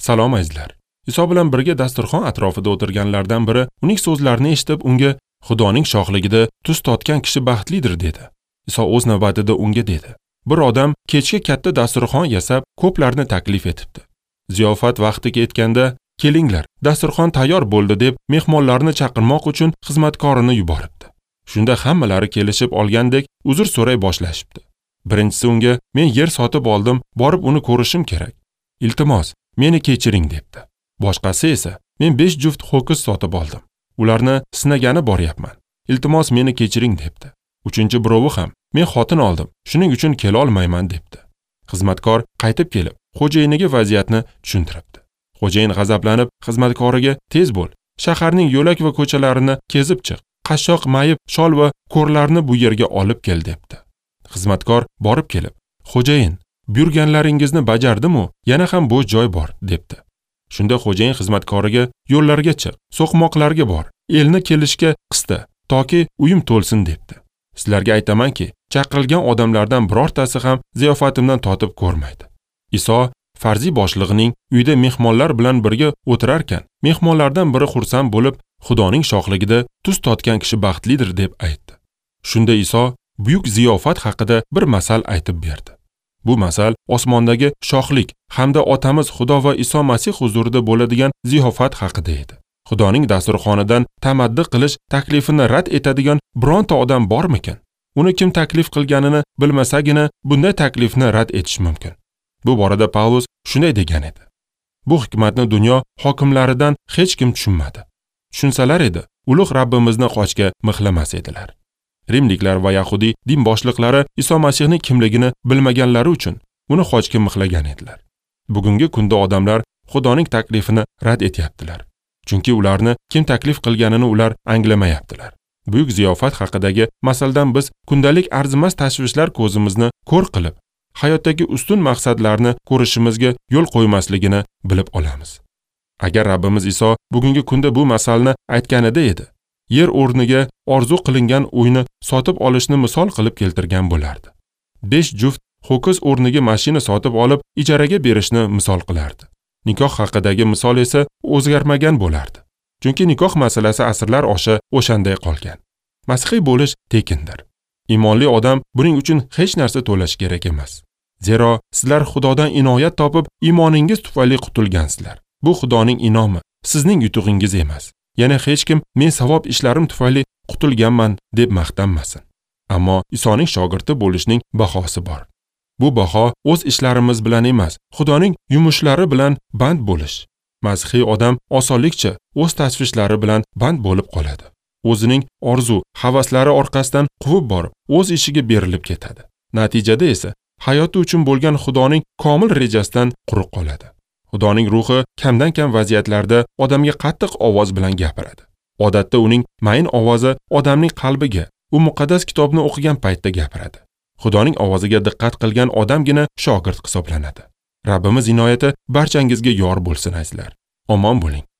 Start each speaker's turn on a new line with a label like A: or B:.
A: Salom azizlar. Iso bilan birga dasturxon atrofida o'tirganlardan biri uning so'zlarini eshitib unga Xudoning shohligida tuz totgan kishi baxtlidir dedi. Iso o'z navbatida unga dedi: Bir odam kechga katta dasturxon yasab, ko'plarni taklif etibdi. Ziyofat vaqti yetganda, kelinglar, dasturxon tayyor bo'ldi deb mehmonlarni chaqirmoq uchun xizmatkorini yuboribdi. Shunda hammalari kelishib olgandek uzr so'ray boshlashibdi. Birinchisi unga: Men yer sotib oldim, borib uni ko'rishim kerak. Iltimos, meni kechiring debdi. Boshqasi esa: Men 5 juft ho'kiz sotib oldim. Ularni sinagani boryapman. Iltimos, meni kechiring debdi. Uchinchi birovi ham: Men xotin oldim, shuning uchun kela olmayman debdi. Xizmatkor qaytib kelib, xo'jayiniga vaziyatni tushuntiribdi. Xo'jayin g'azablanib xizmatkoriga: Tez bo'l, shaharning yo'lak va ko'chalarini kezib chiq. Qashshoq mayib, shol va ko'rlarni bu yerga olib kel debdi. Xizmatkor borib kelib: Xo'jayin, buyurganlaringizni bajardim-u, yana ham bo'sh joy bor debdi. Shunda xo'jayin xizmatkoriga: Yo'llarga chiq, so'qmoqlarga bor, elni kelishga qista, toki uyim to'lsin debdi. Sizlarga aytamanki, chaqirilgan odamlardan birortasi ham ziyofatimdan totib ko'rmaydi. Iso farziy boshlig'ining uyda mehmonlar bilan birga o'tirarkan, mehmonlardan biri xursand bo'lib, Xudoning shohligida tuz totgan kishi baxtlidir deb aytdi. Shunda Iso buyuk ziyofat haqida bir masal aytib berdi. Bu masal osmondagi shohlik hamda otamiz Xudo va Iso Masih huzurida bo'ladigan ziyofat haqida edi. Xudoning dasturxonidan tamaddi qilish taklifini rad etadigan bironta odam bormikin? Uni kim taklif qilganini bilmasagina bunday taklifni rad etish mumkin. Bu borada Pavlus shunday degan edi: Bu hikmatni dunyo hokimlaridan hech kim tushunmadi. Tushunsalar edi, ulug' Rabbimizni qochga mixlamas edilar. Rimliklar va Yahudiy din boshliqlari Iso Masihning kimligini bilmaganlari uchun uni qochga mixlagan edilar. Bugungi kunda odamlar Xudoning taklifini rad etyaptilar. Chunki ularni kim taklif qilganini ular anglamayaptilar. Buyuk ziyofat haqidagi masaldan biz kundalik arzimas tashvishlar ko'zimizni ko'r qilib, hayotdagi ustun maqsadlarni ko'rishimizga yo'l qo'ymasligini bilib olamiz. Agar Rabbimiz Iso bugungi kunda bu masalni aytganida edi, yer o'rniga orzu qilingan uyni sotib olishni misol qilib keltirgan bo'lardi. 5 juft ho'kiz o'rniga mashina sotib olib ijaraga berishni misol qilardi. Nikoh haqidagi misol esa o'zgarmagan bo'lardi. Chunki nikoh masalasi asrlar osha o'shanday qolgan. Masihiy bo'lish tekindir. Iymonli odam buning uchun hech narsa to'lash kerak emas. Zero sizlar Xudodan inoyat topib, iymoningiz tufayli qutulgansizlar. Bu Xudoning inomi, sizning yutug'ingiz emas. Yana hech kim men savob ishlarim tufayli qutulganman deb maqtanmasin. Ammo Isoning shogirdi bo'lishning bahosi bor. Bu baho o'z ishlarimiz bilan emas, Xudoning yumushlari bilan band bo'lish. Masihiy odam osonlikcha o'z tashvishlari bilan band bo'lib qoladi. O'zining orzu, havaslari orqasidan quvib borib, o'z ishiga berilib ketadi. Natijada esa hayoti uchun bo'lgan Xudoning komil rejasidan quruq qoladi. Xudoning ruhi kamdan-kam vaziyatlarda odamga qattiq ovoz bilan gapiradi. Odatda uning mayin ovozi odamning qalbiga, u muqaddas kitobni o'qigan paytda gapiradi. Xudoning ovoziga diqqat qilgan odamgina shogird hisoblanadi. Rabbimiz inoyati barchangizga yor bo'lsin azizlar. Omon bo'ling.